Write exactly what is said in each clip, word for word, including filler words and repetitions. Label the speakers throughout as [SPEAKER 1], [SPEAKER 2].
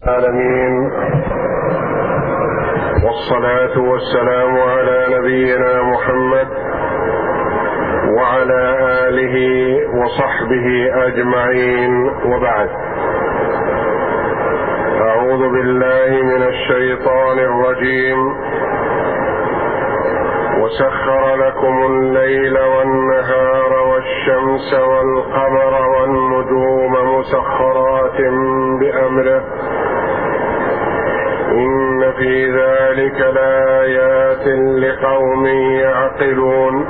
[SPEAKER 1] العالمين، والصلاة والسلام على نبينا محمد وعلى آله وصحبه أجمعين، وبعد. أعوذ بالله من الشيطان الرجيم. وسخر لكم الليل والنهار والشمس والقمر والنجوم مسخرات بأمره إن في ذلك لآيات لقوم يعقلون.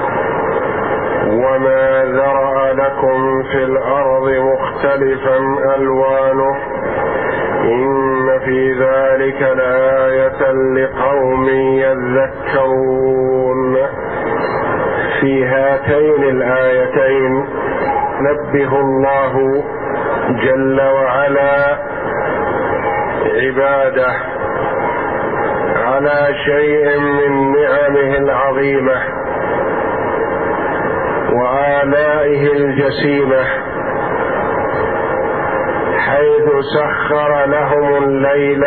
[SPEAKER 1] وما ذرأ لكم في الأرض مختلفا ألوانه إن في ذلك لآية لقوم يذكرون. في هاتين الآيتين نبه الله جل وعلا عباده على شيء من نعمه العظيمة وآلائه الجسيمة، حيث سخر لهم الليل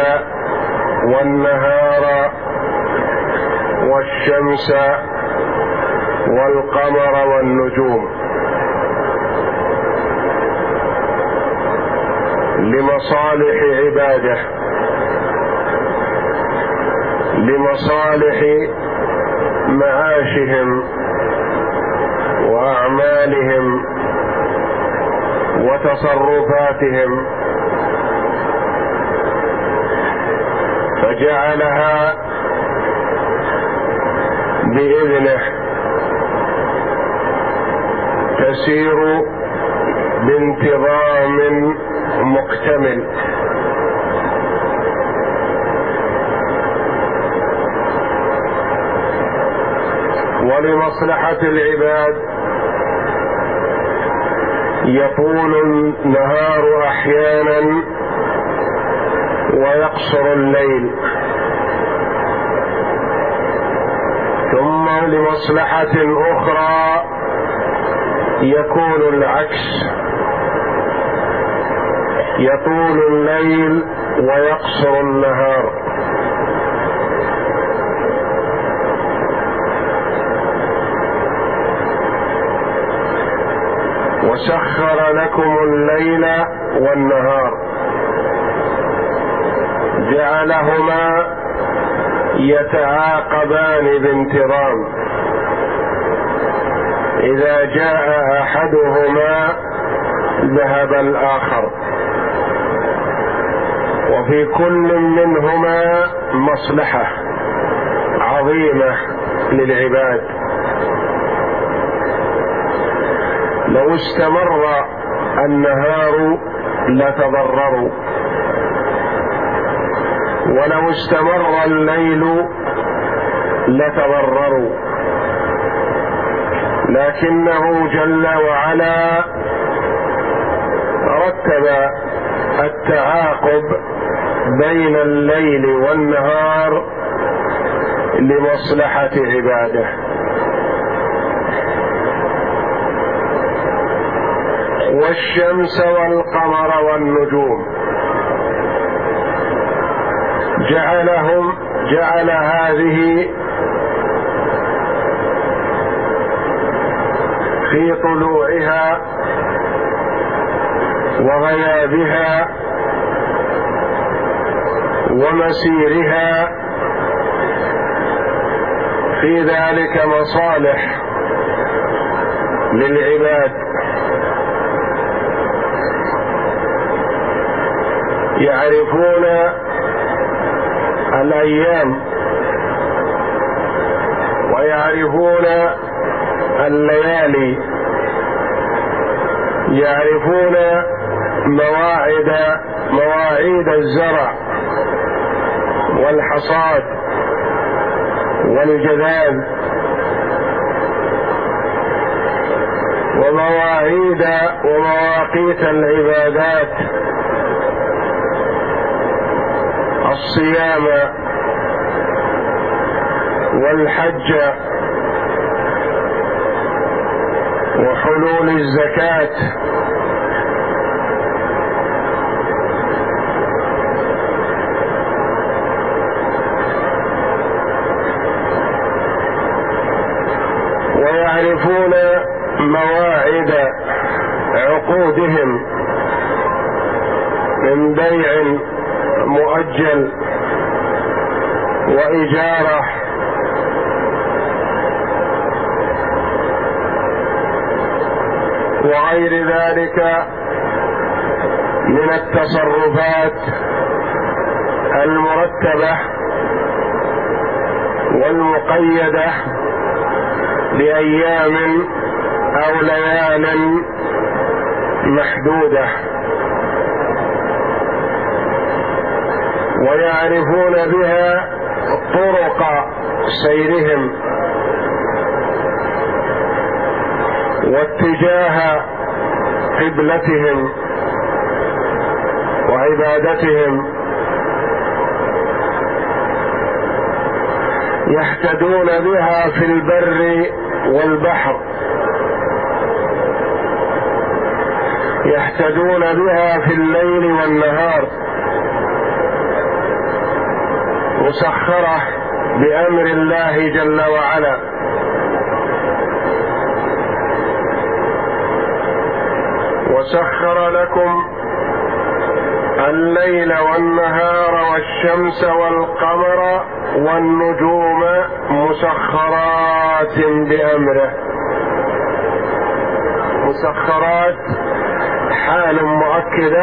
[SPEAKER 1] والنهار والشمس والقمر والنجوم لمصالح عباده، لمصالح معاشهم وأعمالهم وتصرفاتهم، فجعلها بإذنه تسير بانتظام مكتمل. ولمصلحة العباد يطول النهار أحيانا ويقصر الليل، ثم لمصلحة أخرى يكون العكس، يطول الليل ويقصر النهار. وسخر لكم الليل والنهار، جعلهما يتعاقبان بانتظام، إذا جاء أحدهما ذهب الآخر، وفي كل منهما مصلحة عظيمة للعباد. لو استمر النهار لتضرروا، ولو استمر الليل لتضرروا، لكنه جل وعلا رتب التعاقب بين الليل والنهار لمصلحة عباده. والشمس والقمر والنجوم جعلهم جعل هذه في طلوعها وغيابها ومسيرها في ذلك مصالح للعباد، يعرفون الأيام ويعرفون الليالي، يعرفون مواعيد مواعيد الزرع والحصاد والجذاذ، ومواعيد ومواقيت العبادات، الصيام والحج وحلول الزكاة ويعرفون مواعيد عقودهم من بيع مؤجل وإجارة وغير ذلك من التصرفات المرتبة والمقيدة بأيام أو ليال محدودة، ويعرفون بها طرق سيرهم واتجاه قبلتهم وعبادتهم، يهتدون بها في البر والبحر، يهتدون بها في الليل والنهار، مسخرة بأمر الله جل وعلا. وسخر لكم الليل والنهار والشمس والقمر والنجوم مسخرات بأمره. مسخرات حال مؤكدة،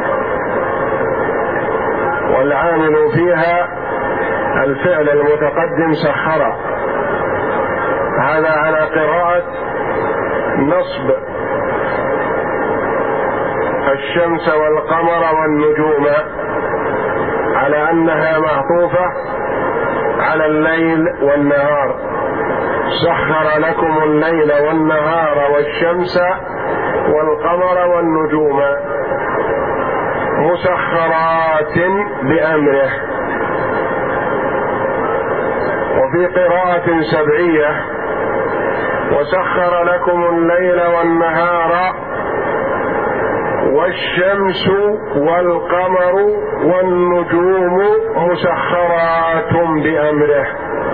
[SPEAKER 1] والعامل فيها الفعل المتقدم سخر، هذا على قراءة نصب الشمس والقمر والنجوم على أنها معطوفة على الليل والنهار. سخر لكم الليل والنهار والشمس والقمر والنجوم مسخرات بأمره. وفي قراءة سبعية وسخر لكم الليل والنهار والشمس والقمر والنجوم مسخرات بأمره.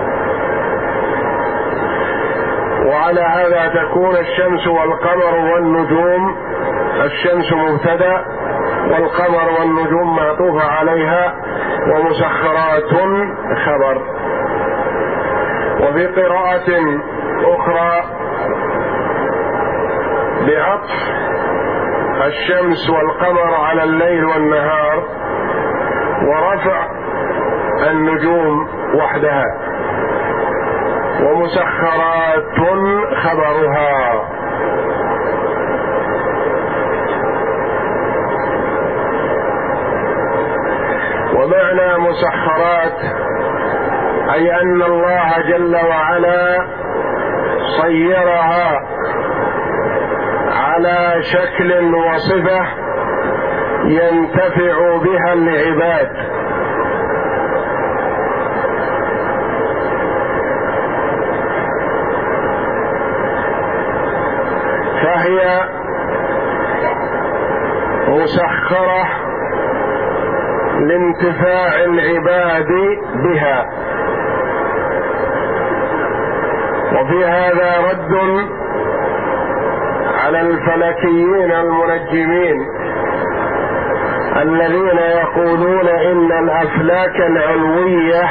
[SPEAKER 1] وعلى هذا تكون الشمس والقمر والنجوم، الشمس مبتدأ والقمر والنجوم معطوفة عليها، ومسخرات خبر. وفي قراءة أخرى بعطف الشمس والقمر على الليل والنهار ورفع النجوم وحدها، ومسخرات خبرها. ومعنى مسخرات أي أن الله جل وعلا صيرها على شكل وصفة ينتفع بها العباد، فهي مسخرة لانتفاع العباد بها. وفي هذا رد على الفلكيين المنجمين الذين يقولون إن الأفلاك العلوية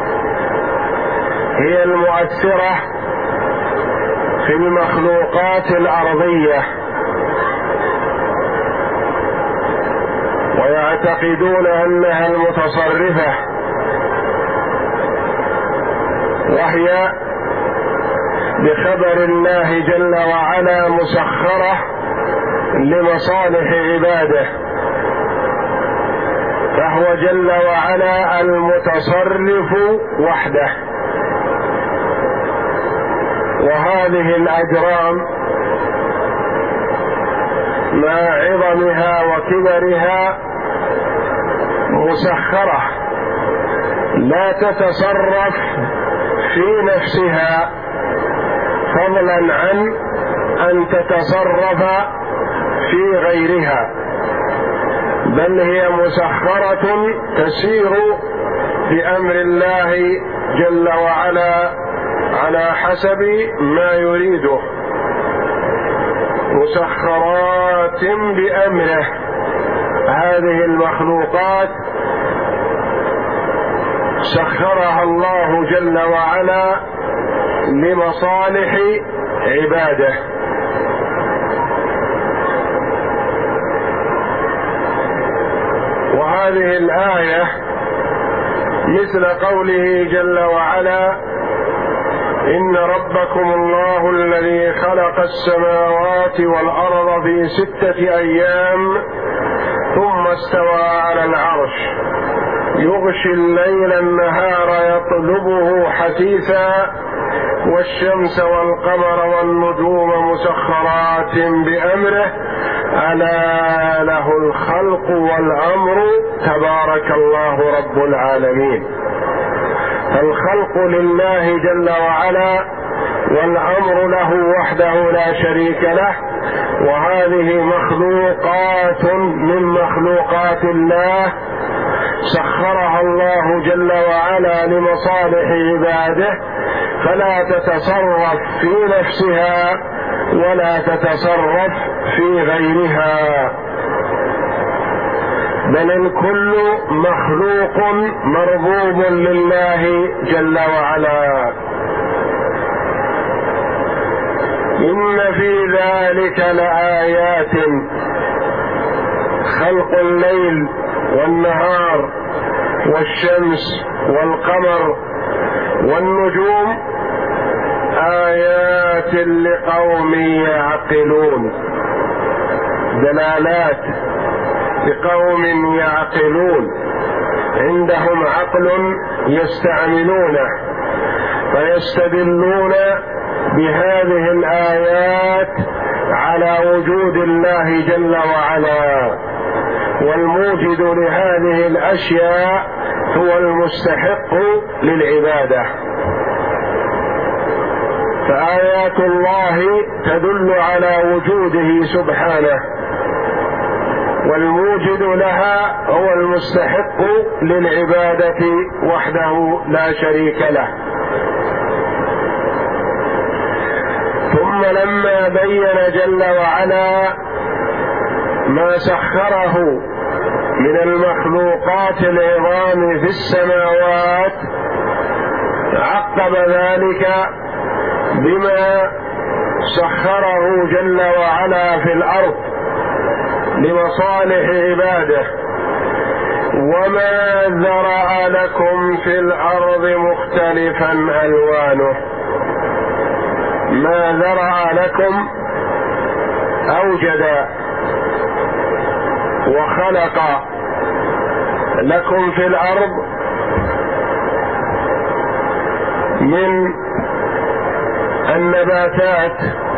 [SPEAKER 1] هي المؤثرة في المخلوقات الأرضية، ويعتقدون أنها المتصرفة، وهي بخبر الله جل وعلا مسخرة لمصالح عباده، فهو جل وعلا المتصرف وحده. وهذه الأجرام مع عظمها وكبرها مسخرة لا تتصرف في نفسها، فضلا عن أن تتصرف في غيرها، بل هي مسخرة تسير بأمر الله جل وعلا على حسب ما يريده، مسخرات بأمره. هذه المخلوقات سخرها الله جل وعلا لمصالح عباده. وهذه الآية مثل قوله جل وعلا: إن ربكم الله الذي خلق السماوات والأرض في ستة أيام ثم استوى على العرش يغشي الليل النهار يطلبه حثيثا والشمس والقمر والنجوم مسخرات بأمره ألا له الخلق والأمر تبارك الله رب العالمين. فالخلق لله جل وعلا والأمر له وحده لا شريك له، وهذه مخلوقات من مخلوقات الله سخرها الله جل وعلا لمصالح عباده، فلا تتصرف في نفسها ولا تتصرف في غيرها، بل الكل مخلوق مربوب لله جل وعلا. إن في ذلك لآيات، خلق الليل والنهار والشمس والقمر والنجوم آيات لقوم يعقلون، دلالات لقوم يعقلون عندهم عقل يستعملونه، فيستدلون بهذه الآيات على وجود الله جل وعلا، والموجد لهذه الأشياء هو المستحق للعبادة. فآيات الله تدل على وجوده سبحانه، والموجد لها هو المستحق للعبادة وحده لا شريك له. ثم لما بين جل وعلا ما سخره من المخلوقات العظام في السماوات، عقب ذلك بما سخره جل وعلا في الأرض لمصالح عباده: وما ذرأ لكم في الأرض مختلفا ألوانه. ما ذرأ لكم أوجد وخلق لكم في الأرض من النباتات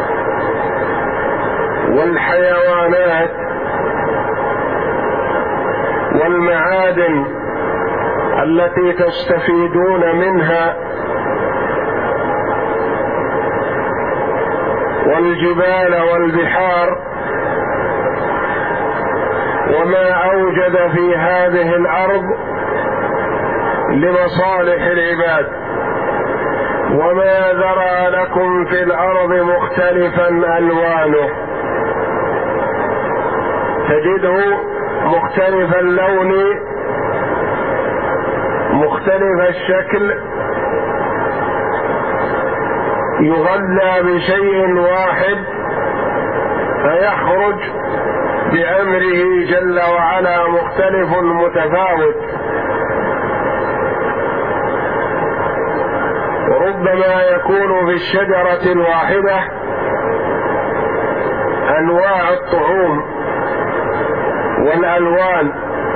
[SPEAKER 1] والحيوانات والمعادن التي تستفيدون منها، والجبال والبحار، وما أوجد في هذه الأرض لمصالح العباد. وما ذرأ لكم في الأرض مختلفا ألوانه، تجده مختلف اللون مختلف الشكل، يغذى بشيء واحد فيخرج بأمره جل وعلا مختلف متفاوت. وربما يكون في الشجرة الواحدة أنواع الطعوم والألوان،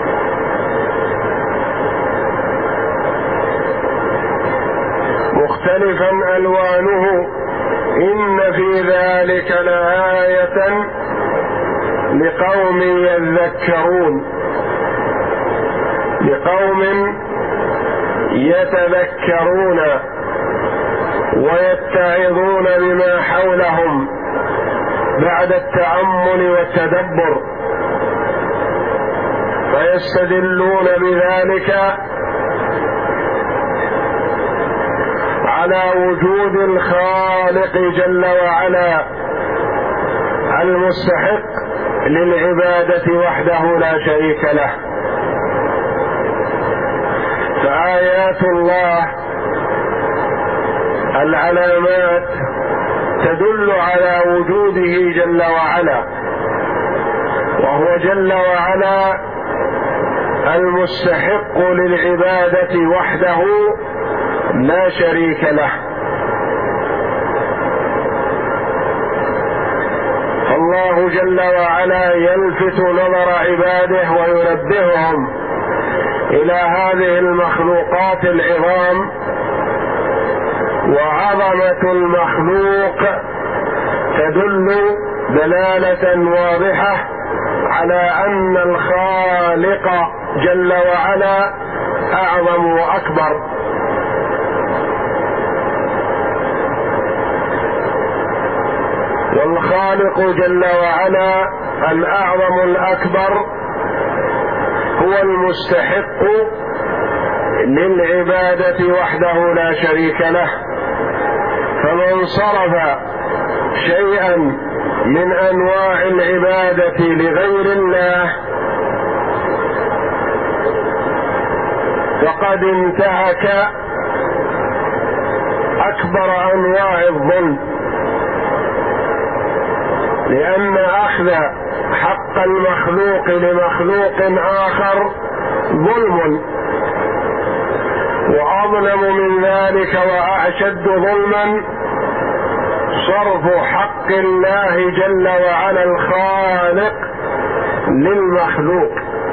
[SPEAKER 1] مختلفا ألوانه. إن في ذلك لآية لقوم يذكرون، لقوم يتذكرون ويتعظون بما حولهم بعد التأمل والتدبر، فيستدلون بذلك على وجود الخالق جل وعلا المستحق للعبادة وحده لا شريك له. فآيات الله العلامات تدل على وجوده جل وعلا، وهو جل وعلا المستحق للعبادة وحده لا شريك له. فالله جل وعلا يلفت نظر عباده وينبههم إلى هذه المخلوقات العظام، وعظمة المخلوق تدل دلالة واضحة على أن الخالق جل وعلا أعظم وأكبر. والخالق جل وعلا الأعظم الأكبر هو المستحق للعبادة وحده لا شريك له. فمن صرف شيئا من أنواع العبادة لغير الله فقد انتهك أكبر أنواع الظلم، لأن أخذ حق المخلوق لمخلوق آخر ظلم، وأظلم من ذلك وأشد ظلما صرف حق الله جل وعلا الخالق للمخلوق.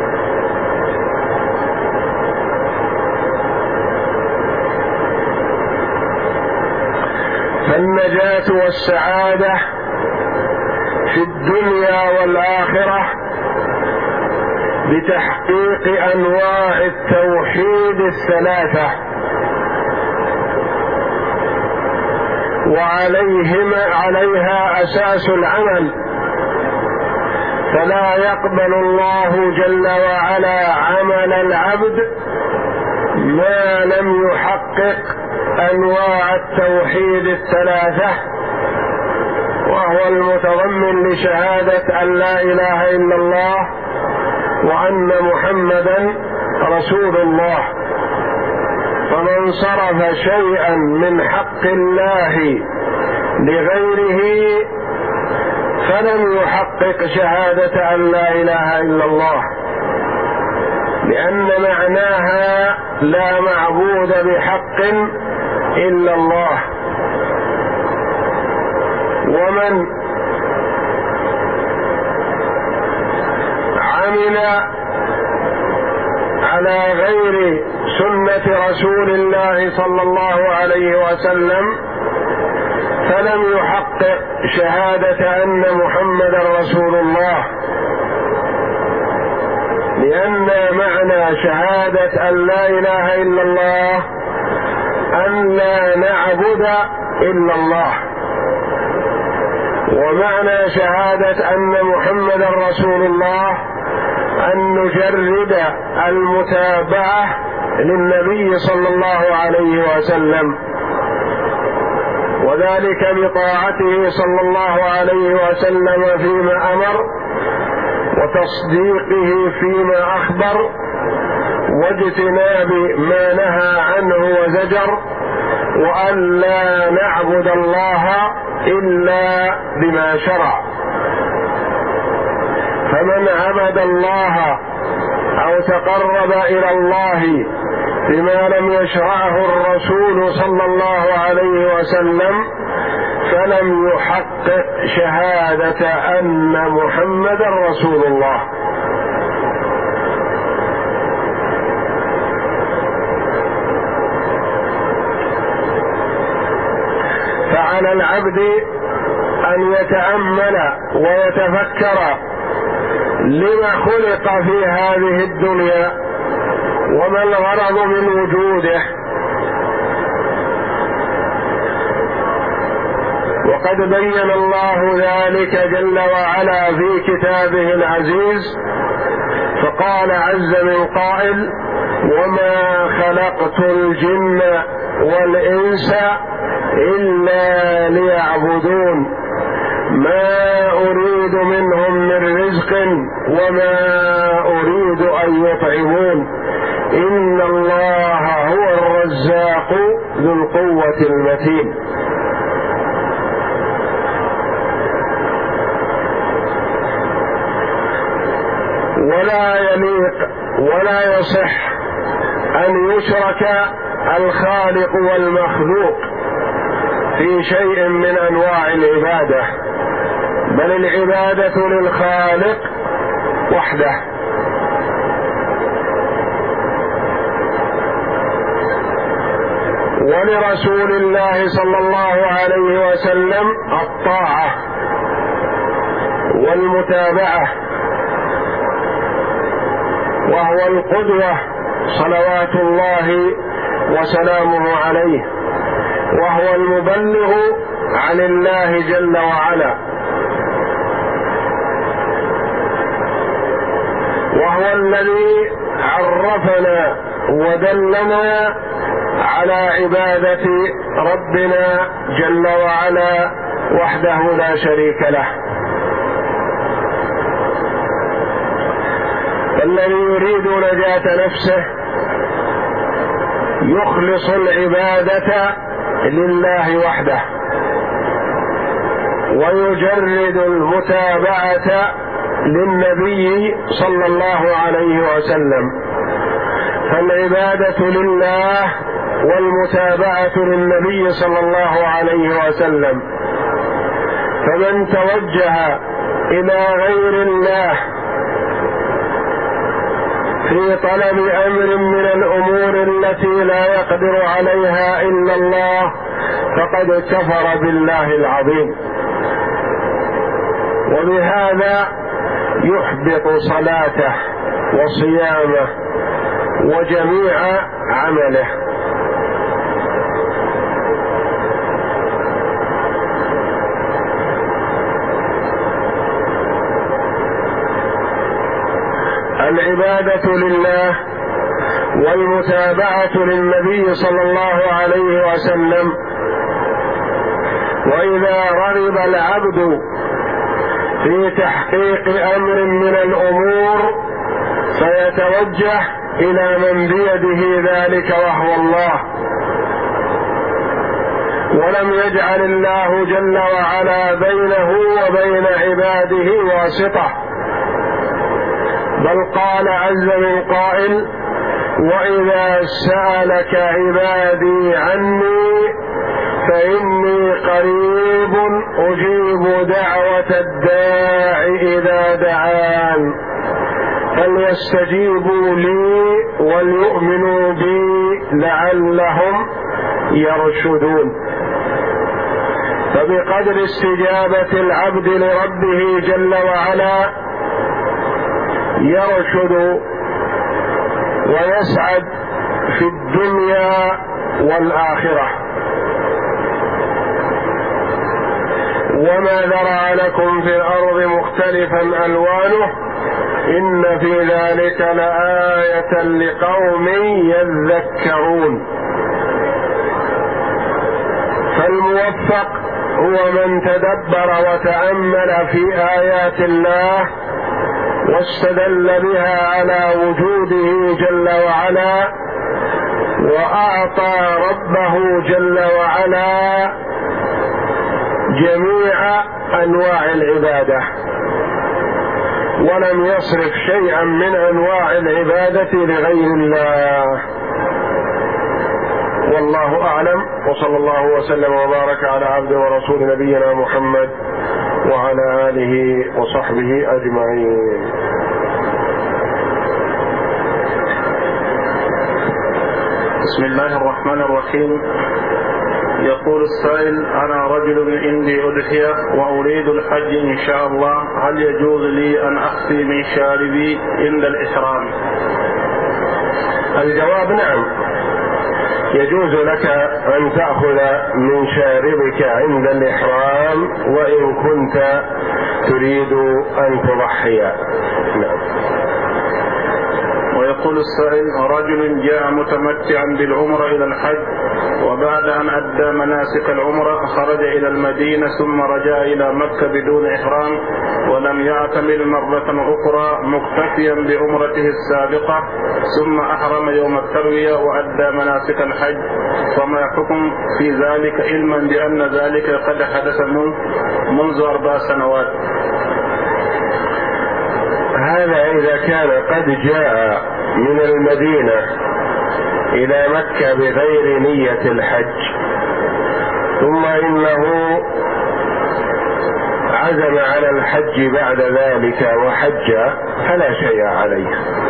[SPEAKER 1] فالنجاة والسعادة في الدنيا والآخرة بتحقيق أنواع التوحيد الثلاثة، وعليهما عليها أساس العمل. فلا يقبل الله جل وعلا عمل العبد ما لم يحقق أنواع التوحيد الثلاثة، وهو المتضمن لشهادة أن لا إله إلا الله وأن محمدا رسول الله. فمن صرف شيئا من حق الله لغيره فلم يحقق شهادة أن لا إله إلا الله، لأن معناها لا معبود بحق إلا الله. ومن عمل على غير سنة رسول الله صلى الله عليه وسلم فلم يحقق شهادة أن محمدا رسول الله، لأن معنى شهادة أن لا إله إلا الله أن لا نعبد إلا الله، ومعنى شهادة أن محمدا رسول الله أن نجرد المتابعة للنبي صلى الله عليه وسلم، وذلك بطاعته صلى الله عليه وسلم فيما أمر، وتصديقه فيما أخبر، واجتناب ما نهى عنه وزجر، وأن لا نعبد الله إلا بما شرع. فمن عبد الله أو تقرب إلى الله بما لم يشرعه الرسول صلى الله عليه وسلم فلم يحقق شهادة أن محمدا رسول الله. فعلى العبد أن يتأمل ويتفكر لما خلق في هذه الدنيا وما الغرض من وجوده. وقد بين الله ذلك جل وعلا في كتابه العزيز، فقال عز من قائل: وما خلقت الجن والإنس إلا ليعبدون ما أريد منهم من رزق وما أريد أن يطعمون إن الله هو الرزاق ذو القوة المتين. ولا يليق ولا يصح أن يشرك الخالق والمخلوق في شيء من أنواع العبادة، بل العبادة للخالق وحده. ولرسول الله صلى الله عليه وسلم الطاعة والمتابعة، وهو القدوة صلوات الله وسلامه عليه، وهو المبلغ عن الله جل وعلا، وهو الذي عرفنا ودلنا على عبادة ربنا جل وعلا وحده لا شريك له. فالذي يريد نجاة نفسه يخلص العبادة لله وحده، ويجرد المتابعة للنبي صلى الله عليه وسلم. فالعبادة لله والمتابعة للنبي صلى الله عليه وسلم. فمن توجه إلى غير الله في طلب أمر من الأمور التي لا يقدر عليها إلا الله فقد كفر بالله العظيم، وبهذا يحبط صلاته وصيامه وجميع عمله. العبادة لله والمتابعة للنبي صلى الله عليه وسلم. وإذا رغب العبد في تحقيق أمر من الأمور فيتوجه إلى من بيده ذلك وهو الله، ولم يجعل الله جل وعلا بينه وبين عباده واسطة، بل قال عز من قائل: وإذا سألك عبادي عني فإني قريب أجيب دعوة الداع إذا دعان فليستجيبوا لي وليؤمنوا بي لعلهم يرشدون. فبقدر استجابة العبد لربه جل وعلا يرشد ويسعد في الدنيا والآخرة. وما ذرأ لكم في الأرض مختلفا ألوانه إن في ذلك لآية لقوم يذكرون. فالموفق هو من تدبر وتأمل في آيات الله واستدل بها على وجوده جل وعلا، وأعطى ربه جل وعلا جميع أنواع العبادة، ولم يصرف شيئا من أنواع العبادة لغير الله. والله أعلم، وصلى الله وسلم وبارك على عبده ورسول نبينا محمد وعلى آله وصحبه أجمعين.
[SPEAKER 2] بسم الله الرحمن الرحيم. يقول السائل: أنا رجل عندي أضحية وأريد الحج إن شاء الله، هل يجوز لي أن أخفي من شاربي عند الإحرام؟
[SPEAKER 1] الجواب نعم، يجوز لك أن تأخذ من شاربك عند الإحرام وإن كنت تريد أن تضحي. نعم.
[SPEAKER 2] ويقول السائل: رجل جاء متمتعا بالعمرة إلى الحج، وبعد أن أدى مناسك العمرة خرج إلى المدينة ثم رجع إلى مكة بدون إحرام ولم يعتمر مرة أخرى مكتفيا بعمرته السابقة، ثم أحرم يوم التروية وأدى مناسك الحج، فما حكم في ذلك علما بأن ذلك قد حدث منذ أربع سنوات؟
[SPEAKER 1] هذا إذا كان قد جاء من المدينة إلى مكة بغير نية الحج ثم إنه عزم على الحج بعد ذلك وحج فلا شيء عليه،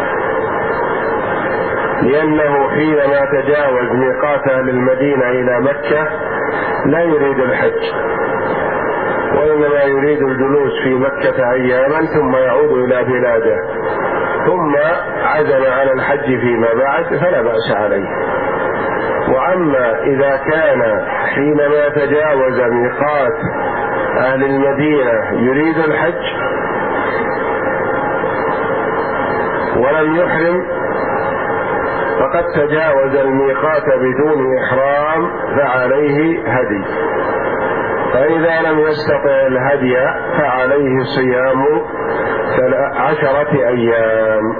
[SPEAKER 1] لأنه حينما تجاوز ميقات أهل المدينة إلى مكة لا يريد الحج، وإنما يريد الجلوس في مكة أياما ثم يعود إلى بلاده، ثم عزم على الحج فيما بعد فلا بأس عليه. وأما إذا كان حينما تجاوز ميقات أهل المدينة يريد الحج ولم يحرم فقد تجاوز الميقات بدون إحرام فعليه هدي، فإذا لم يستطع الهدي فعليه صيام عشرة أيام.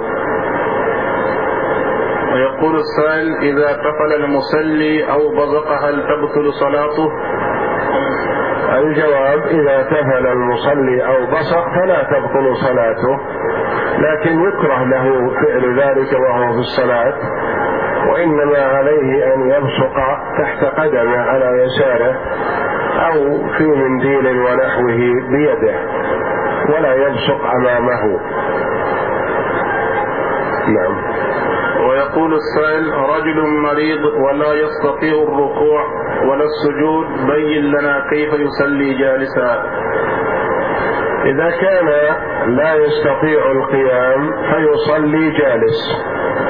[SPEAKER 2] ويقول السائل: إذا تفل المصلي أو بزق هل تبطل صلاته؟
[SPEAKER 1] الجواب: إذا تفل المصلي أو بصق فلا تبطل صلاته، لكن يكره له فعل ذلك وهو في الصلاة، وإنما عليه أن يبصق تحت قدمه على يساره أو في منديل ونحوه بيده، ولا يبصق أمامه. نعم.
[SPEAKER 2] ويقول السائل: رجل مريض ولا يستطيع الركوع ولا السجود، بين لنا كيف يصلي جالسا.
[SPEAKER 1] إذا كان لا يستطيع القيام فيصلي جالس،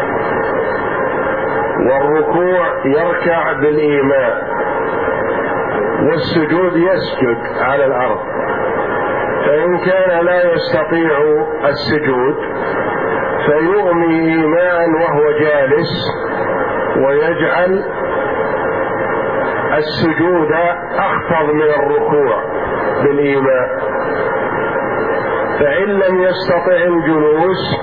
[SPEAKER 1] والركوع يركع بالإيماء، والسجود يسجد على الأرض. فإن كان لا يستطيع السجود فيؤمي إيماء وهو جالس، ويجعل السجود أخفض من الركوع بالإيماء. فإن لم يستطع الجلوس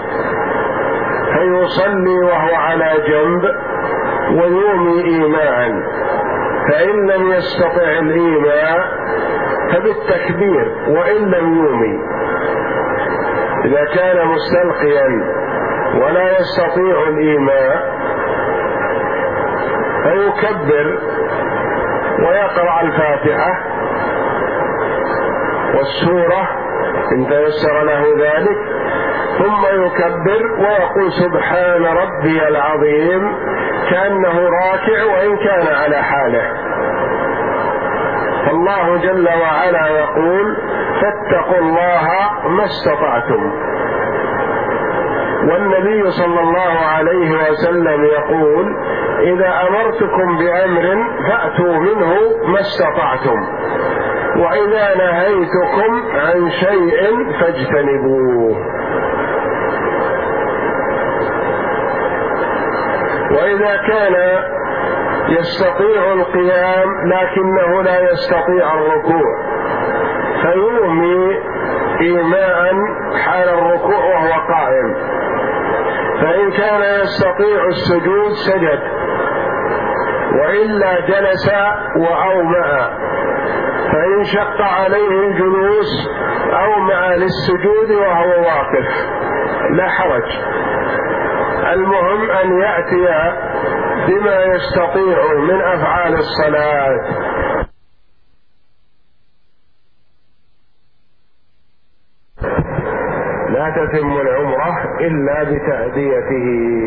[SPEAKER 1] فيصلي وهو على جنب ويؤمي إيماء، فإن لم يستطع الإيماء فبالتكبير وإن لم يؤمي. إذا كان مستلقيا ولا يستطيع الإيماء فيكبر ويقرأ الفاتحة والسورة إن تيسر له ذلك، ثم يكبر ويقول سبحان ربي العظيم كأنه راكع وإن كان على حاله. فالله جل وعلا يقول: فاتقوا الله ما استطعتم. والنبي صلى الله عليه وسلم يقول: إذا أمرتكم بأمر فأتوا منه ما استطعتم، وإذا نهيتكم عن شيء فاجتنبوه. وإذا كان يستطيع القيام لكنه لا يستطيع الركوع فيؤمي إيماء حال الركوع وهو قائم، فإن كان يستطيع السجود سجد، وإلا جلس وأومأ، فإن شق عليه الجلوس أومأ للسجود وهو واقف لا حرج. المهم أن يأتي بما يستطيع من أفعال الصلاة. لا تتم العمرة إلا بتأديته.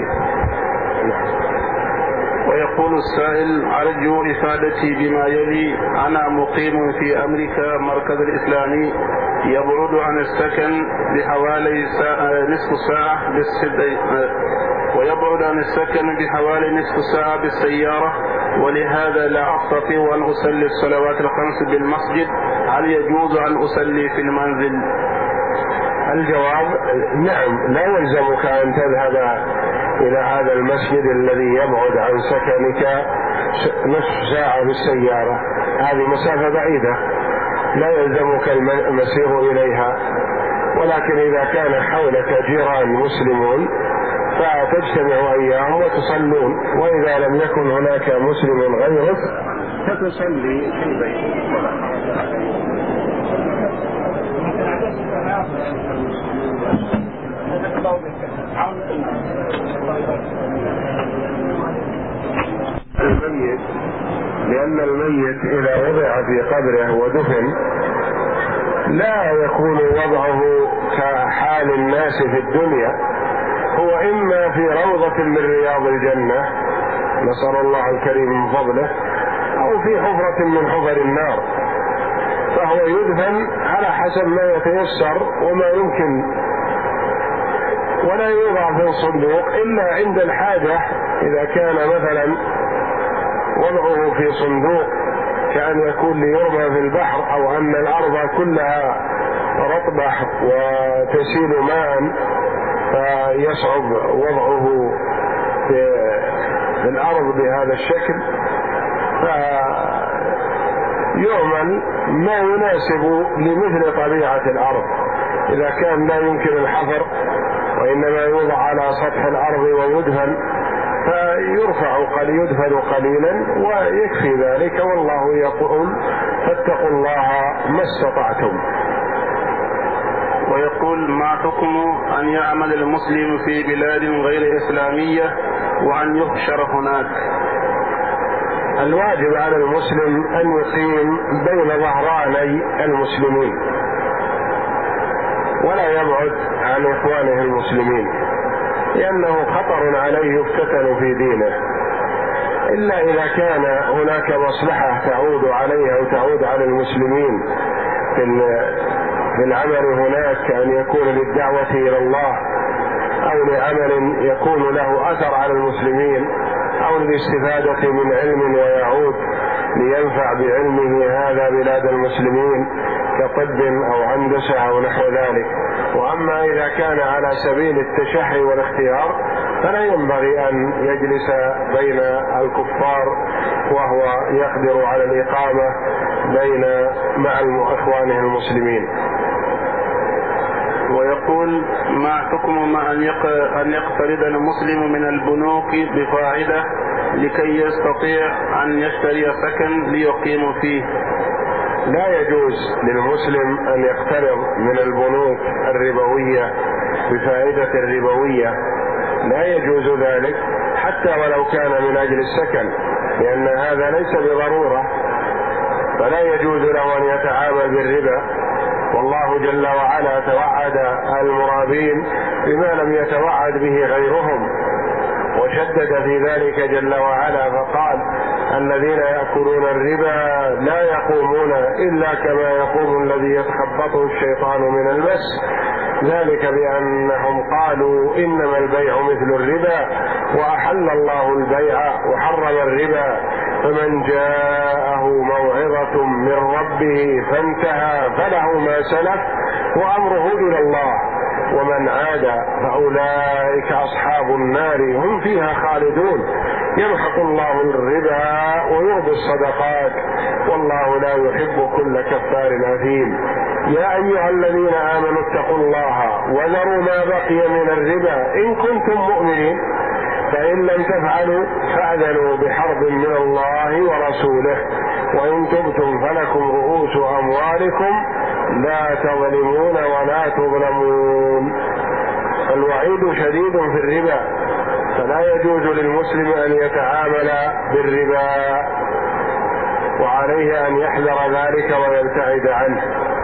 [SPEAKER 2] ويقول السائل: أرجو إفادتي بما يلي. أنا مقيم في أمريكا مركز الإسلامي يبعد عن السكن بحوالي ساعة نصف ساعة بالسد... ويبعد عن السكن بحوالي نصف ساعة بالسيارة، ولهذا لا أستطيع أن أصلي الصلوات الخمس بالمسجد. هل يجوز أن أصلي في المنزل؟
[SPEAKER 1] الجواب: نعم، لا يلزمك أن تذهب إلى هذا المسجد الذي يبعد عن سكنك نصف ساعة بالسيارة، هذه مسافة بعيدة لا يلزمك المسير إليها، ولكن إذا كان حولك جيران مسلمون فتجتمع أيام وتصلون، وإذا لم يكن هناك مسلم غيرك فتصلي في بيتك. الميت، لأن الميت إذا وضع في قبره ودفن لا يكون وضعه كحال الناس في الدنيا، هو إما في روضة من رياض الجنة نسأل الله الكريم من فضله، أو في حفرة من حفر النار، فهو يدفن على حسب ما يتيسر وما يمكن، ولا يوضع في الصندوق إلا عند الحاجة. إذا كان مثلا وضعه في صندوق كأن يكون ليرمى في البحر، أو أن الأرض كلها رطبة وتسيل ماء فيصعب وضعه في الأرض بهذا الشكل، فيعمل ما يناسب لمثل طبيعة الأرض. إذا كان لا يمكن الحفر وإنما يوضع على سطح الأرض ويدفن فيرفع قليل يدفن قليلا ويكفي ذلك، والله يقول فاتقوا الله ما استطعتم.
[SPEAKER 2] ويقول ما حكم أن يعمل المسلم في بلاد غير إسلامية وأن يحشر هناك؟
[SPEAKER 1] الواجب على المسلم أن يقيم بين ظهراني المسلمين ولا يبعد عن إخوانه المسلمين، لأنه خطر عليه يفتتن في دينه، إلا إذا كان هناك مصلحة تعود عليه أو تعود على المسلمين في العمل هناك، كأن يكون للدعوة إلى الله أو لعمل يكون له أثر على المسلمين أو للاستفادة من علم ويعود لينفع بعلمه هذا بلاد المسلمين كطب أو هندسة أو نحو ذلك. وأما إذا كان على سبيل التشحي والاختيار فلا ينبغي أن يجلس بين الكفار وهو يقدر على الإقامة بين مع إخوانه المسلمين.
[SPEAKER 2] ويقول ما حكم ما أن يقترض المسلم من البنوك بفائدة لكي يستطيع أن يشتري سكن ليقيم فيه؟
[SPEAKER 1] لا يجوز للمسلم أن يقترض من البنوك الربوية بفائدة الربوية، لا يجوز ذلك حتى ولو كان من أجل السكن، لأن هذا ليس بضرورة، فلا يجوز له أن يتعامل بالربا. والله جل وعلا توعد المرابين بما لم يتوعد به غيرهم، وشدد في ذلك جل وعلا فقال الذين يأكلون الربا لا يقومون إلا كما يقوم الذي يتخبطه الشيطان من المس، ذلك بأنهم قالوا إنما البيع مثل الربا وأحل الله البيع وحرم الربا، فمن جاءه موعظة من ربه فانتهى فله ما سلف وأمره إلى الله ومن عاد فأولئك أصحاب النار هم فيها خالدون. يمحق الله الربا ويربي الصدقات والله لا يحب كل كفار أثيم. يا أيها الذين آمنوا اتقوا الله وذروا ما بقي من الربا إن كنتم مؤمنين، فإن لم تفعلوا فأذنوا بحرب من الله ورسوله، وإن تبتم فلكم رؤوس أموالكم لا تظلمون ولا تظلمون. الوعيد شديد في الربا، فلا يجوز للمسلم أن يتعامل بالربا، وعليه أن يحذر ذلك ويبتعد عنه.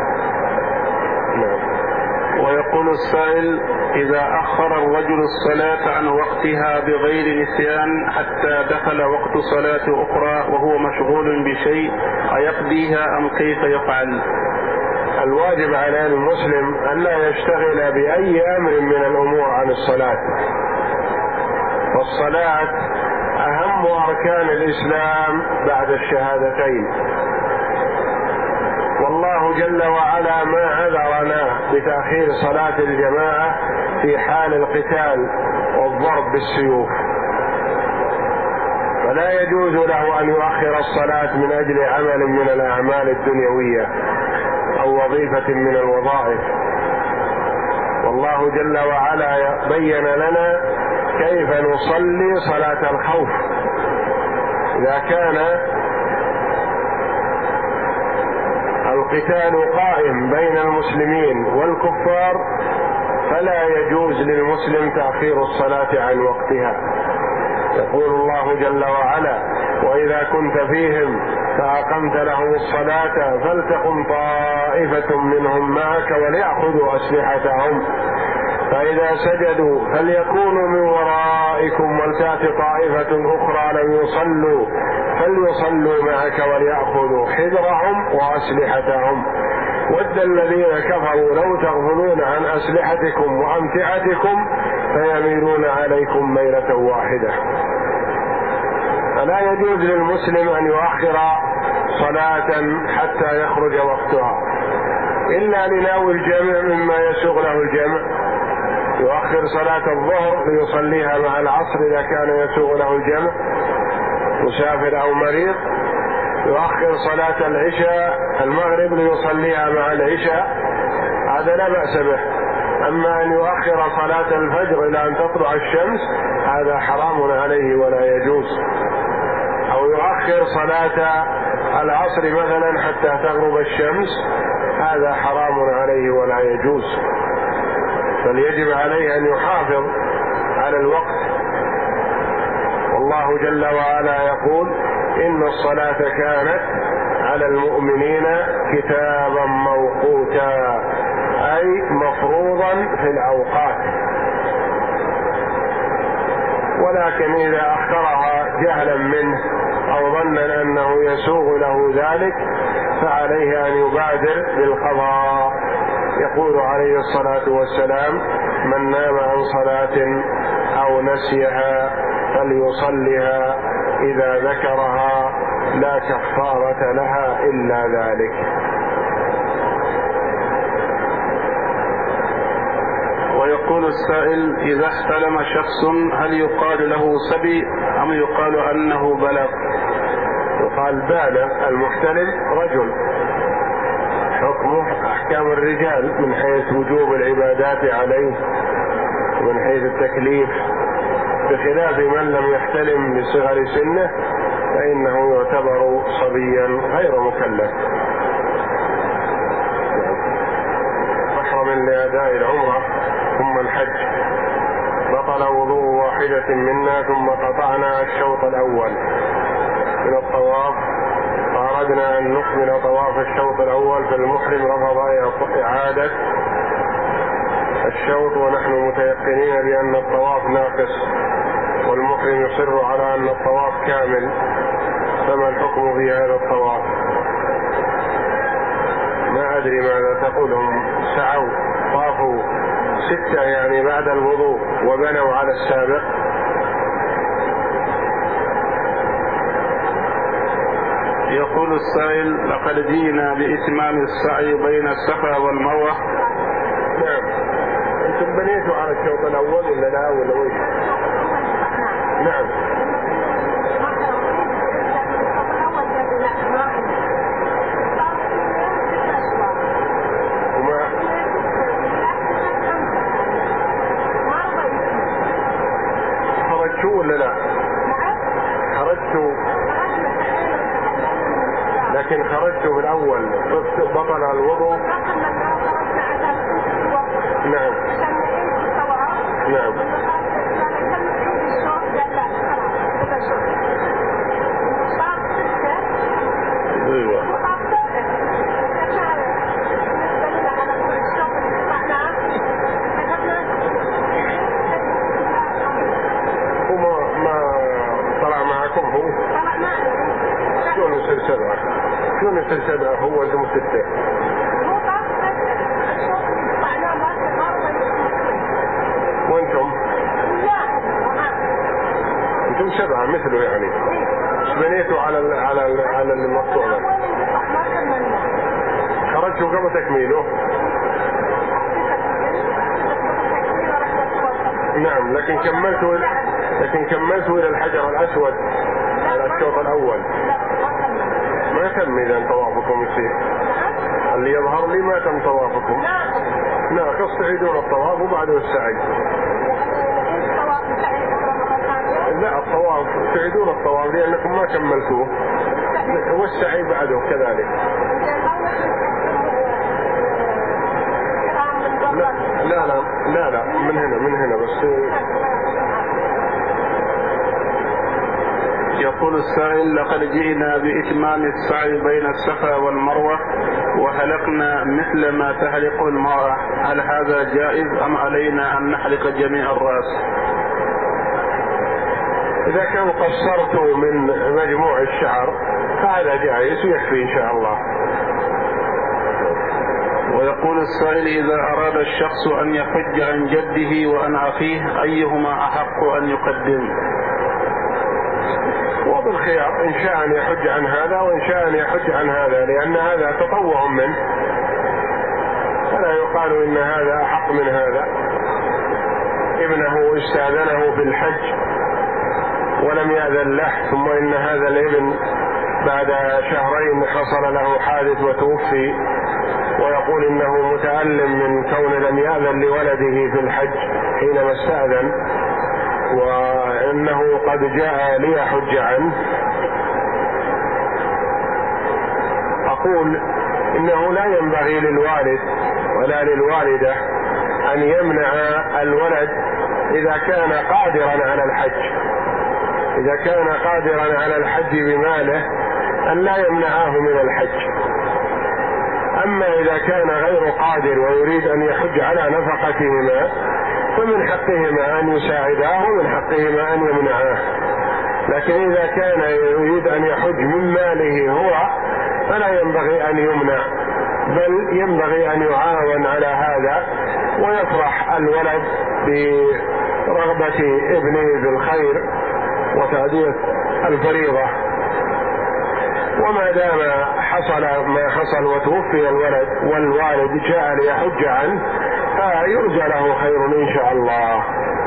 [SPEAKER 2] ويقول السائل إذا أخر الرجل الصلاة عن وقتها بغير نسيان حتى دخل وقت صلاة أخرى وهو مشغول بشيء أيقضيها أم كيف يفعل؟
[SPEAKER 1] الواجب على المسلم أن لا يشتغل بأي أمر من الأمور عن الصلاة، والصلاة أهم أركان الإسلام بعد الشهادتين، والله جل وعلا ما عذرنا بتأخير صلاة الجماعة في حال القتال والضرب بالسيوف، فلا يجوز له أن يؤخر الصلاة من أجل عمل من الأعمال الدنيوية أو وظيفة من الوظائف. والله جل وعلا بين لنا كيف نصلي صلاة الخوف. إذا كان القتال قائم بين المسلمين والكفار فلا يجوز للمسلم تأخير الصلاة عن وقتها. يقول الله جل وعلا: وإذا كنت فيهم فأقمت لهم الصلاة فلتقم طائفة منهم معك وليأخذوا أسلحتهم فإذا سجدوا فليكونوا من ورائكم ولتأت طائفة أخرى لم يصلوا فليصلوا معك وليأخذوا حذرهم وأسلحتهم ود الذين كفروا لو تغفلون عن أسلحتكم وأمتعتكم فيميلون عليكم ميلة واحدة. فلا يجوز للمسلم أن يؤخر صلاة حتى يخرج وقتها إلا لناوي الجمع مما يسوغ له الجمع. يؤخر صلاة الظهر ليصليها مع العصر إذا كان يسوغ له الجمع، مسافر أو مريض. يؤخر صلاة العشاء المغرب ليصليها مع العشاء، هذا لا بأس به. أما أن يؤخر صلاة الفجر إلى أن تطلع الشمس هذا حرام عليه ولا يجوز. أو يؤخر صلاة العصر مثلا حتى تغرب الشمس هذا حرام عليه ولا يجوز. فليجب عليه أن يحافظ على الوقت. والله جل وعلا يقول: إن الصلاة كانت على المؤمنين كتابا موقوتا، أي مفروضا في الأوقات. ولكن إذا أخرها جهلا منه أو ظنا أنه يسوغ له ذلك فعليه أن يبادر بالقضاء. يقول عليه الصلاة والسلام: من نام عن صلاة أو نسيها فليصلها إذا ذكرها لا كفارة لها إلا ذلك.
[SPEAKER 2] ويقول السائل: إذا احتلم شخص هل يقال له سبي أم يقال أنه بلغ؟
[SPEAKER 1] يقال بالغ. المحتلم رجل، حكمه أحكام الرجال من حيث وجوب العبادات عليه ومن حيث التكليف، بخلاف من لم يحتلم لصغر سنه فإنه يعتبر صبيا غير مكلف. محرم لأداء العمرة ثم الحج بطل وضوء واحدة منا ثم قطعنا الشوط الأول من الطواف، فأردنا أن نكمل طواف الشوط الأول، فالمحرم رفض إعادة الشوط ونحن متيقنين بأن الطواف ناقص، والمحرم يصر على أن الطواف كامل، فما الحكم في هذا الطواف؟ ما أدري ماذا تقولهم. سعوا طافوا ستة يعني بعد الوضوء وبنوا على السابق.
[SPEAKER 2] يقول السائل: لقد جئنا بإتمام السعي بين الصفا والمروة.
[SPEAKER 1] نعم. أنتم بنيتوا على الشوط الأول ولا لا ولا وين؟ نعم. وما خرجتوا ولا لا؟ خرجتوا، لكن خرجتوا في الأول بطل الوضوء. نعم نعم. ايوه. وما ما طلع معكم هو؟ طلع معنا. شلون يصير سبعة؟ شلون يصير سبعة هو انتم ستة؟ وانتم؟ انتم سبعة مثله يعني. ايش بنيتوا على ال على ال على المقطوع ده؟ خرجتوا قبل تكميله؟ نعم، لكن كملت لكن كملت إلى الحجر الأسود على الشوط الأول. ما تم إذا طوافكم يصير اللي يظهر لي ما تم طوافكم. ناقص تعيدون الطواف وبعده السعي. لا، الطواف تعيدون الطواف لأنكم ما كملتوه، والسعي بعده كذلك. لا لا لا لا, لا من هنا من هنا بس.
[SPEAKER 2] يقول السائل: لقد جئنا بإتمام السعي بين الصفا والمروة وهلقنا مثل ما تهلق المرأة، هل هذا جائز أم علينا أن نحلق جميع الرأس؟
[SPEAKER 1] إذا كان قصرت من مجموع الشعر فهذا جائز ويكفي إن شاء الله.
[SPEAKER 2] ويقول السائل: إذا أراد الشخص أن يحج عن جده وعن أخيه أيهما أحق أن يقدم؟
[SPEAKER 1] وبالخيار، إن شاء أن يحج عن هذا وإن شاء أن يحج عن هذا، لأن هذا تطوع منه، فلا يقال إن هذا أحق من هذا. ابنه استأذنه في الحج ولم يأذن له، ثم إن هذا الابن بعد شهرين حصل له حادث وتوفي، ويقول إنه متألم من كون لم يأذن لولده في الحج حينما استأذن، وإنه قد جاء ليحج عنه. أقول إنه لا ينبغي للوالد ولا للوالدة أن يمنع الولد إذا كان قادرا على الحج، إذا كان قادرا على الحج بماله أن لا يمنعه من الحج. أما إذا كان غير قادر ويريد أن يحج على نفقتهما فمن حقهما أن يساعداه ومن حقهما أن يمنعاه. لكن إذا كان يريد أن يحج من ماله هو فلا ينبغي أن يمنع، بل ينبغي أن يعاون على هذا، ويفرح الولد برغبة ابنه بالخير وتأدية الفريضة. وما دام حصل ما حصل وتوفي الولد والوالد جاء ليحج عنه فيرجى له خير إن شاء الله.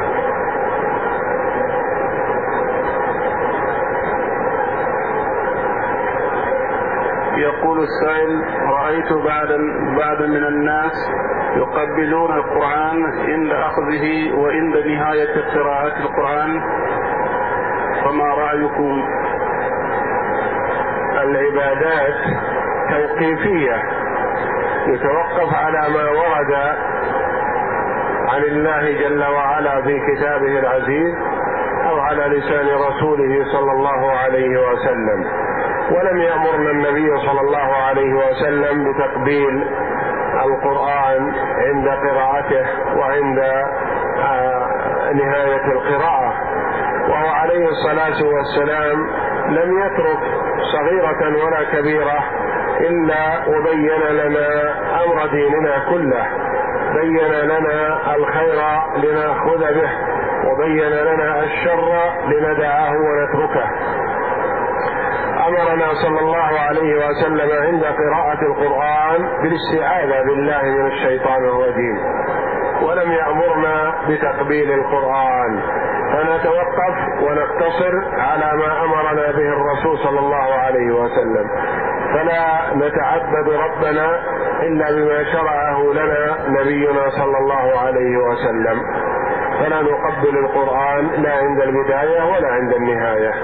[SPEAKER 2] يقول السائل: رأيت بعد بعد من الناس يقبلون القرآن عند أخذه وعند نهاية قراءة القرآن، فما رأيكم؟
[SPEAKER 1] العبادات توقيفية، يتوقف على ما ورد عن الله جل وعلا في كتابه العزيز أو على لسان رسوله صلى الله عليه وسلم. ولم يأمرنا النبي صلى الله عليه وسلم بتقبيل القرآن عند قراءته وعند نهاية القراءة، وهو عليه الصلاة والسلام لم يترك صغيرة ولا كبيرة إلا وبين لنا أمر ديننا كله، بين لنا الخير لنأخذ به وبين لنا الشر لندعه ونتركه. أمرنا صلى الله عليه وسلم عند قراءة القرآن بالاستعاذة بالله من الشيطان الرجيم، ولم يأمرنا بتقبيل القرآن، فنتوقف ونقتصر على ما أمرنا به الرسول صلى الله عليه وسلم، فلا نتعبد ربنا إلا بما شرعه لنا نبينا صلى الله عليه وسلم، فلا نقبل القرآن لا عند البداية ولا عند النهاية.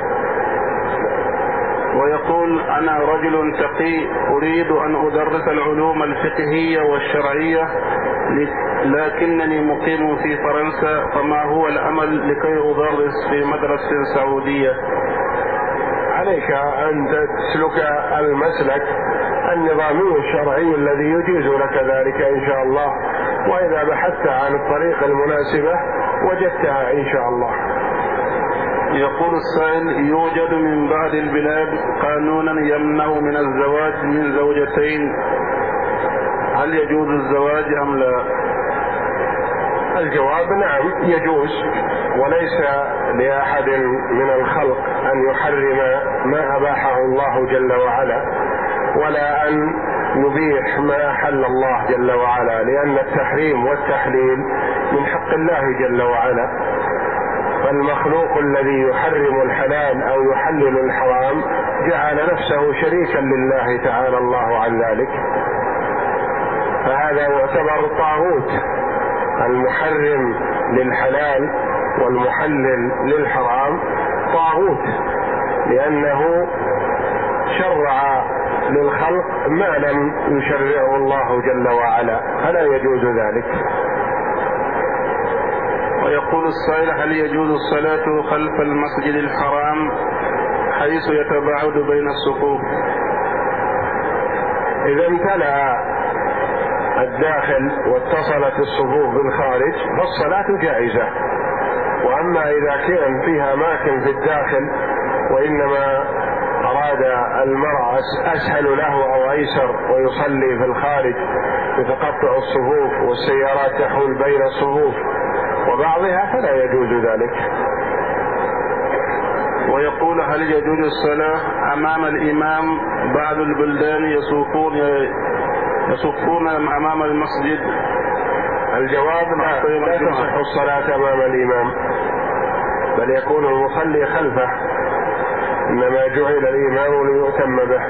[SPEAKER 2] ويقول: أنا رجل تقي أريد أن أدرس العلوم الفقهية والشرعية لكنني مقيم في فرنسا، فما هو العمل لكي أدرس في مدرسة سعودية؟
[SPEAKER 1] عليك أن تسلك المسلك النظامي الشرعي الذي يجيز لك ذلك إن شاء الله، وإذا بحثت عن الطريق المناسبة وجدتها إن شاء الله.
[SPEAKER 2] يقول السائل: يوجد من بعض البلاد قانونا يمنع من الزواج من زوجتين، هل يجوز الزواج أم لا؟
[SPEAKER 1] الجواب نعم يجوز، وليس لأحد من الخلق أن يحرم ما أباحه الله جل وعلا، ولا أن نبيح ما أحل الله جل وعلا، لأن التحريم والتحليل من حق الله جل وعلا. فالمخلوق الذي يحرم الحلال أو يحلل الحرام جعل نفسه شريكا لله تعالى الله عن ذلك، فهذا يعتبر طاغوت. المحرم للحلال والمحلل للحرام طاغوت، لأنه شرع للخلق ما لم يشرعه الله جل وعلا، فلا يجوز ذلك.
[SPEAKER 2] ويقول السائل: هل يجوز الصلاة خلف المسجد الحرام حيث يتباعد بين الصفوف؟
[SPEAKER 1] إذا امتلأ الداخل واتصلت الصفوف بالخارج فالصلاة جائزة. وأما إذا كان فيها أماكن في الداخل وإنما أراد المرء أسهل له أو أيسر ويصلي في الخارج يتقطع الصفوف والسيارات تحول بين الصفوف وبعضها فلا يجوز ذلك.
[SPEAKER 2] ويقول: هل يجوز الصلاة أمام الإمام؟ بعض البلدان يصفون يصفون أمام المسجد.
[SPEAKER 1] الجواب: لا, لا تصح الصلاة أمام الإمام، بل يكون المصلي خلفه، إنما جعل الإمام ليؤتم به.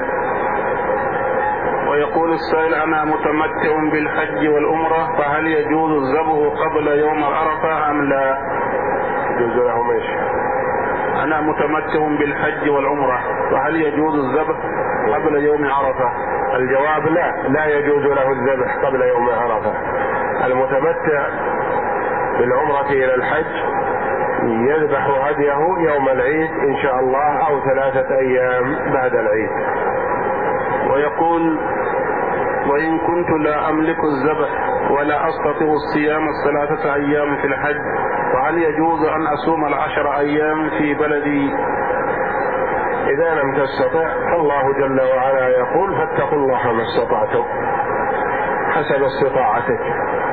[SPEAKER 2] ويقول السائل: أنا متمتع بالحج والعمرة، فهل يجوز الذبح قبل يوم عرفة أم لا؟
[SPEAKER 1] يجوز له ماشي.
[SPEAKER 2] أنا متمتع بالحج والعمرة، فهل يجوز الذبح قبل يوم عرفة؟
[SPEAKER 1] الجواب: لا، لا يجوز له الذبح قبل يوم عرفة. المتمتع بالعمرة إلى الحج يذبح هديه يوم العيد إن شاء الله أو ثلاثة أيام بعد العيد.
[SPEAKER 2] ويقول: وإن كنت لا أملك الذبح ولا أستطيع الصيام الثلاثة أيام في الحج، فهل يجوز أن أصوم العشر أيام في بلدي؟
[SPEAKER 1] إذا لم تستطع فالله جل وعلا يقول: فاتقوا الله ما استطعتم، حسب استطاعتك.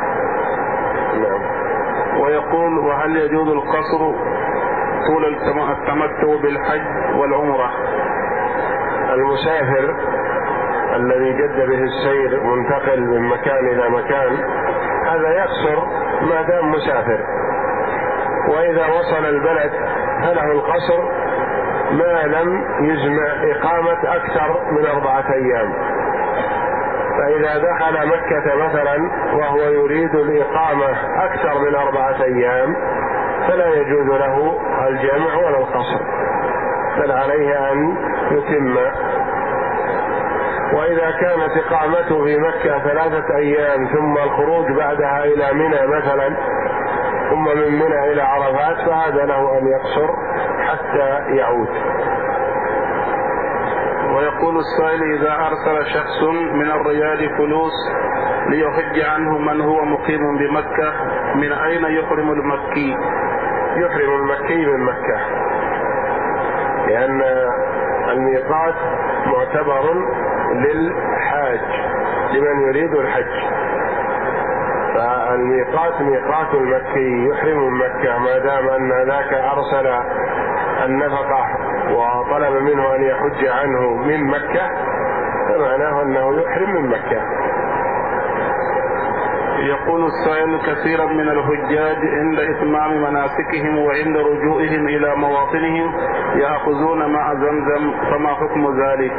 [SPEAKER 1] نعم.
[SPEAKER 2] ويقول: وهل يجوز القصر طول التمتع بالحج والعمرة؟
[SPEAKER 1] المسافر الذي جد به السير منتقل من مكان إلى مكان هذا يقصر ما دام مسافر، وإذا وصل البلد فله القصر ما لم يجمع إقامة أكثر من أربعة أيام. فإذا دخل مكة مثلا وهو يريد الإقامة أكثر من أربعة أيام فلا يجوز له الجمع ولا القصر، بل عليه أن يتم. وإذا كانت إقامته في مكة ثلاثة أيام ثم الخروج بعدها إلى منى مثلا ثم من منى إلى عرفات فهذا له أن يقصر حتى يعود.
[SPEAKER 2] ويقول السائل: إذا أرسل شخص من الرياض فلوس ليحج عنه من هو مقيم بمكة، من أين يحرم المكي؟
[SPEAKER 1] يحرم المكي من مكة، لأن الميقات معتبر للحاج لمن يريد الحج، فالميقات ميقات المكي يحرم من مكة ما دام أن ذاك أرسل النفقة وطلب منه أن يحج عنه من مكة، فمعناه أنه يحرم من مكة.
[SPEAKER 2] يقول السائل: كثيرا من الحجاج عند إتمام مناسكهم وعند رجوعهم إلى مواطنهم يأخذون ماء زمزم، فما حكم ذلك؟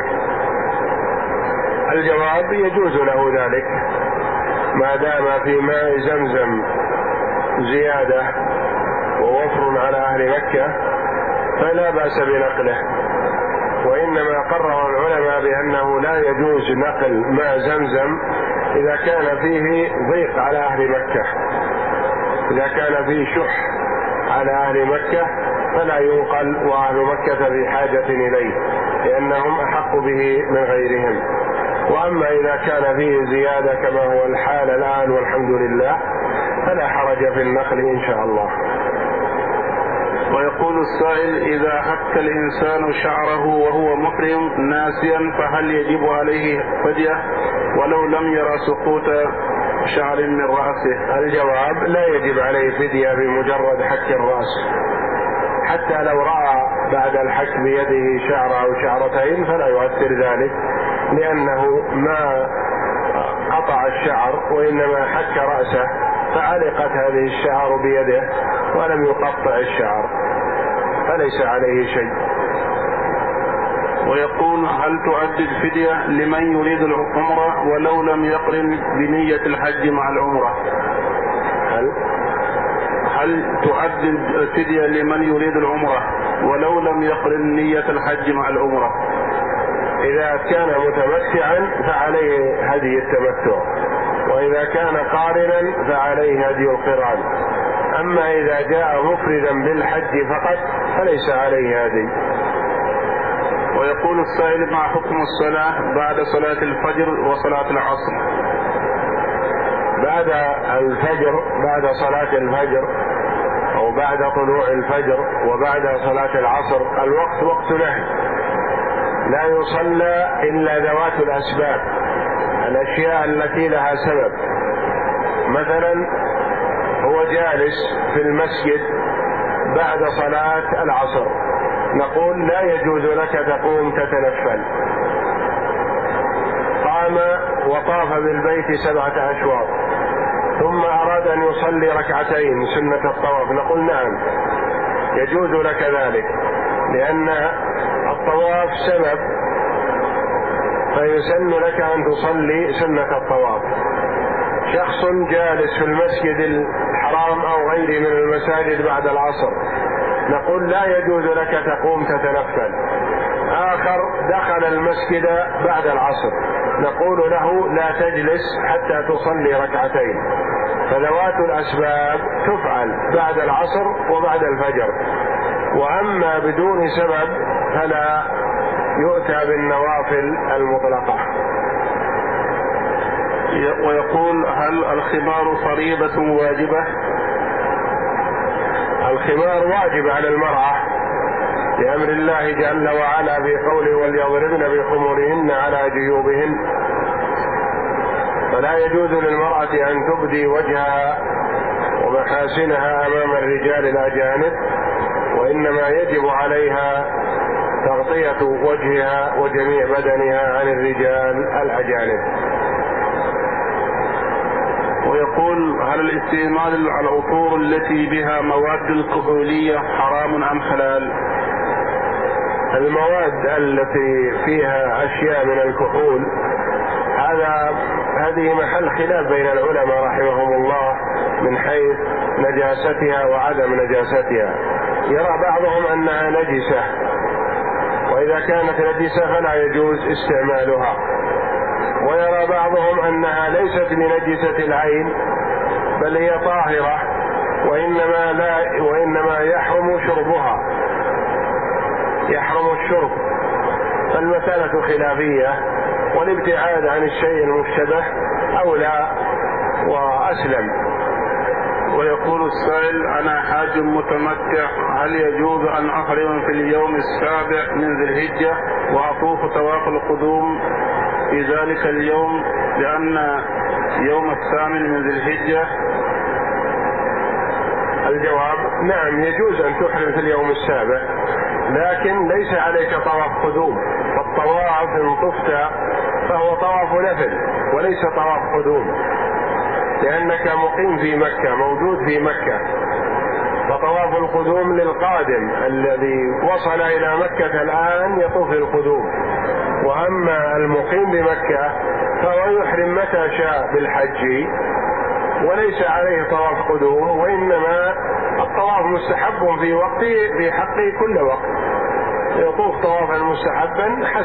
[SPEAKER 1] الجواب: يجوز له ذلك ما دام في ماء زمزم زيادة ووفر على أهل مكة فلا بأس بنقله. وإنما قرر العلماء بأنه لا يجوز نقل ماء زمزم إذا كان فيه ضيق على أهل مكة. إذا كان فيه شح على أهل مكة فلا ينقل وأهل مكة في حاجة إليه لأنهم أحق به من غيرهم. وأما إذا كان فيه زيادة كما هو الحال الآن والحمد لله فلا حرج في النقل إن شاء الله.
[SPEAKER 2] ويقول السائل: إذا حك الإنسان شعره وهو محرم ناسيا فهل يجب عليه فدية ولو لم يرى سقوط شعر من رأسه؟
[SPEAKER 1] الجواب: لا يجب عليه فدية بمجرد حك الرأس، حتى لو رأى بعد الحك بيده شعر أو شعرتين فلا يؤثر ذلك، لأنه ما قطع الشعر وإنما حك رأسه فعلقت هذه الشعر بيده ولم يقطع الشعر فليس عليه شيء.
[SPEAKER 2] ويقول هل تؤدي الفدية لمن يريد العمرة ولو لم يقرن بنية الحج مع العمرة؟
[SPEAKER 1] هل
[SPEAKER 2] هل تؤدي الفدية لمن يريد العمرة ولو لم يقرن نية الحج مع العمرة؟
[SPEAKER 1] إذا كان متمتعا فعليه هدي التمتع، وإذا كان قارنا فعليه هدي القران. أما إذا جاء مفردا بالحج فقط فليس عليه هدي.
[SPEAKER 2] ويقول السائل مع حكم الصلاة بعد صلاة الفجر وصلاة العصر؟
[SPEAKER 1] بعد الفجر، بعد صلاة الفجر أو بعد طلوع الفجر وبعد صلاة العصر الوقت وقت نهي، لا يصلى إلا ذوات الأسباب، الأشياء التي لها سبب. مثلا هو جالس في المسجد بعد صلاة العصر، نقول لا يجوز لك تقوم تتنفل. قام وطاف بالبيت سبعة أشواط ثم أراد أن يصلي ركعتين سنة الطواف، نقول نعم يجوز لك ذلك، لأن الطواف سبب فيسن لك أن تصلي سنة الطواف. شخص جالس في المسجد الحرام أو غيره من المساجد بعد العصر، نقول لا يجوز لك تقوم تتنفل. آخر دخل المسجد بعد العصر، نقول له لا تجلس حتى تصلي ركعتين. فذوات الأسباب تفعل بعد العصر وبعد الفجر، وأما بدون سبب فلا يؤتى بالنوافل المطلقة.
[SPEAKER 2] ويقول هل الخمار فريضة واجبة؟
[SPEAKER 1] الخمار واجب على المرأة لأمر الله جل وعلا في قوله وليضربن بخمرهن على جيوبهن، فلا يجوز للمرأة أن تبدي وجهها ومحاسنها أمام الرجال الأجانب، وإنما يجب عليها تغطية وجهها وجميع بدنها عن الرجال الأجانب.
[SPEAKER 2] ويقول هل الاستعمال على العطور التي بها مواد الكحولية حرام أم حلال؟
[SPEAKER 1] المواد التي فيها أشياء من الكحول هذا هذه محل خلاف بين العلماء رحمهم الله من حيث نجاستها وعدم نجاستها. يرى بعضهم أنها نجسة، وإذا كانت نجسة فلا يجوز استعمالها، ويرى بعضهم أنها ليست بنجسة العين بل هي طاهرة وإنما, لا وإنما يحرم شربها، يحرم الشرب. فالمسألة خلافية، والابتعاد عن الشيء المشتبه أولى وأسلم.
[SPEAKER 2] ويقول السائل أنا حاج متمتع، هل يجوز أن أحرم في اليوم السابع من ذي الحجة وأطوف طواف القدوم في ذلك اليوم لأن يوم الثامن من ذي الحجة؟
[SPEAKER 1] الجواب نعم يجوز أن تحرم في اليوم السابع، لكن ليس عليك طواف قدوم. فالطواف إن طفت فهو طواف نفل وليس طواف قدوم، لأنك مقيم في مكة موجود في مكة. فطواف القدوم للقادم الذي وصل إلى مكة الآن يطوف القدوم، وأما المقيم بمكة فهو يحرم متى شاء بالحج وليس عليه طواف قدوم، وإنما الطواف مستحب في وقته في حقه كل وقت، يطوف طوافا مستحبا